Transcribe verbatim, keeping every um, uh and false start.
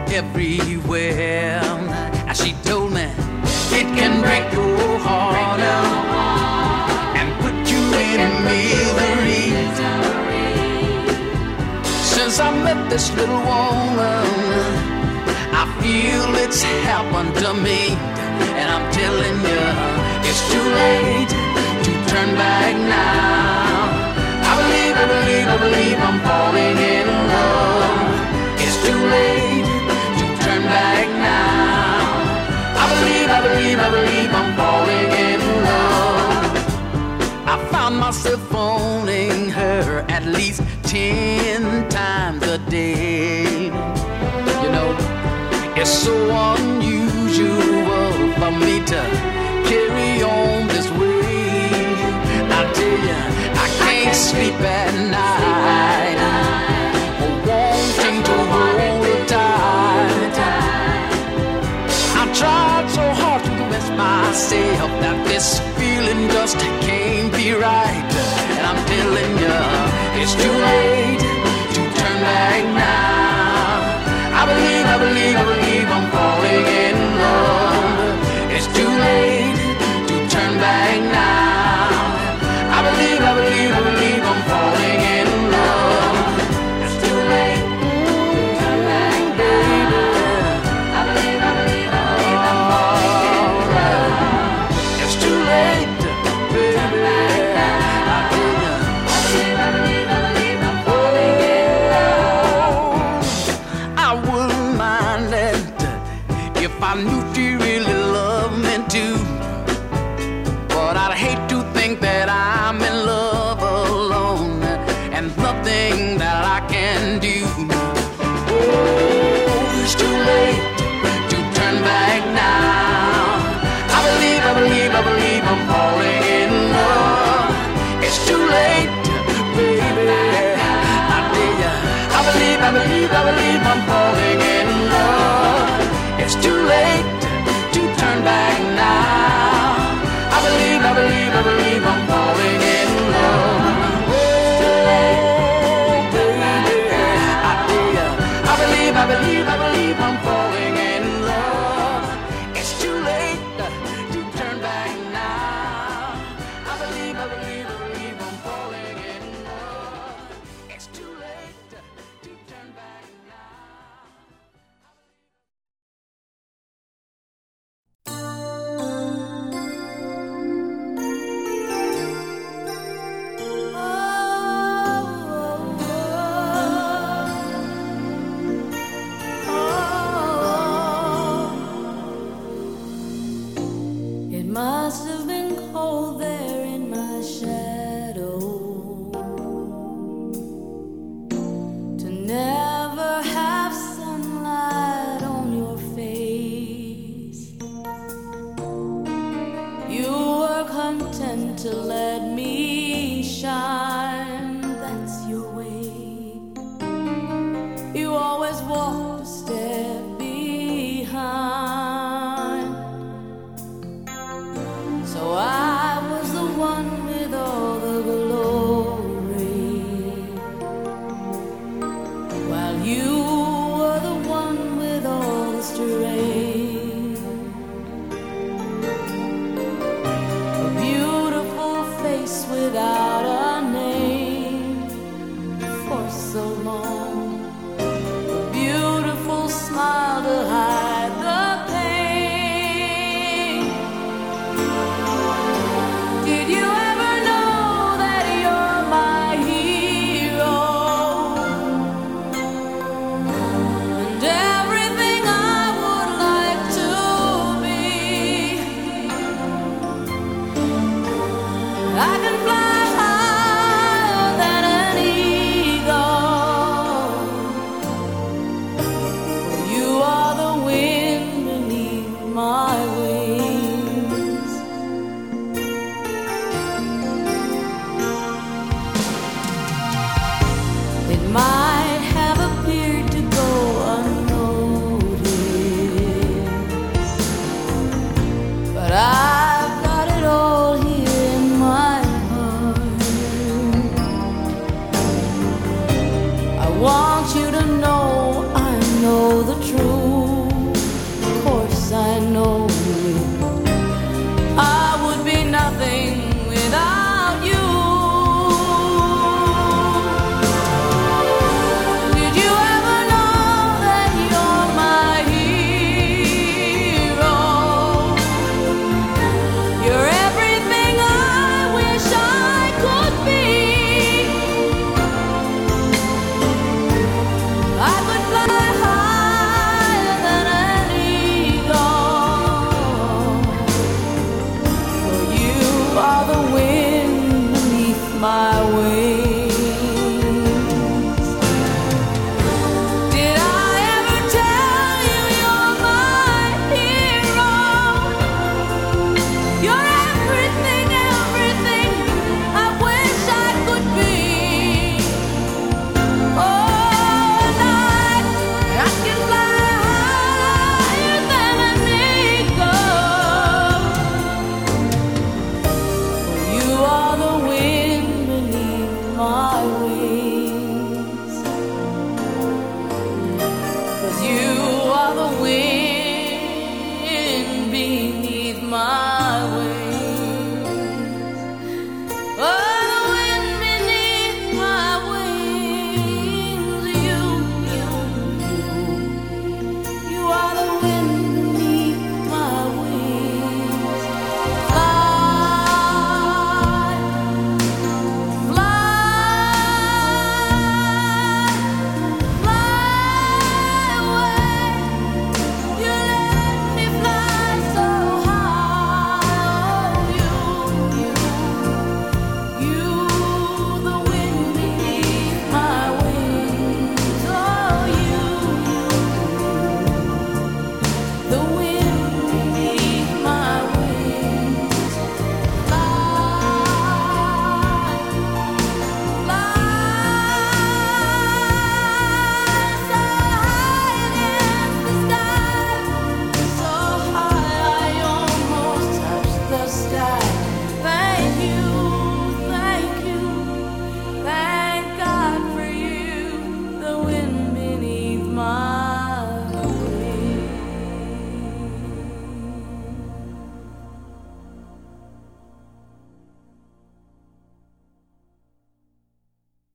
everywhere. And she told me it can break your heart and put you in misery. Since I met this little woman, I feel it's happened to me. And I'm telling you, it's too late to turn back now. I believe, I believe, I believe I'm falling in love. It's too late to turn back now. I believe, I believe, I believe I'm falling in love. I found myself phoning her at least ten times a day. You know, it's so unusual for me to carry on this way. I tell you, I can't sleep at night, wanting to hold her tight. I tried so hard to convince myself that this feeling just can't be right. And I'm telling you, it's too late to turn back now. I believe, I believe, I believe I'm falling in love. It's too late to turn back now. I believe, I believe, I believe I'm falling in love. It's too late to turn back, baby. I believe, I believe, I believe I'm falling in love. It's too late, baby. I believe, I believe, I believe I'm falling in love. I wouldn't mind it if I knew she really loved me too. But I'd hate to think that I'm in love alone and nothing that I can do. Oh, it's too late to turn back now. I believe, I believe, I believe I'm falling in love. It's too late, baby. I tell ya, I believe, I believe, I believe I'm falling in love. It's too late to turn back now. I believe, I believe, I believe I'm falling in love. Oh, baby, I tell ya, I believe, I believe, I believe I'm falling in love. It's too late to turn back now. I believe, I believe, I believe I'm falling in love. It's too late to turn back now. It must have been cold there in my shadow to never have sunlight on your face. You were content to let me shine, that's your way. You always walked a step behind. So I was the one with all the glory, while you were the one with all the strength. A beautiful face without a name for so long. A beautiful smile to hide the pain. Did you ever know that you're my hero? And everything I would like to be. I can fly higher than an eagle. You are the wind beneath my wings. It might have appeared to go unnoticed, but I've got it all here in my heart. I want you to know I know the truth. my way.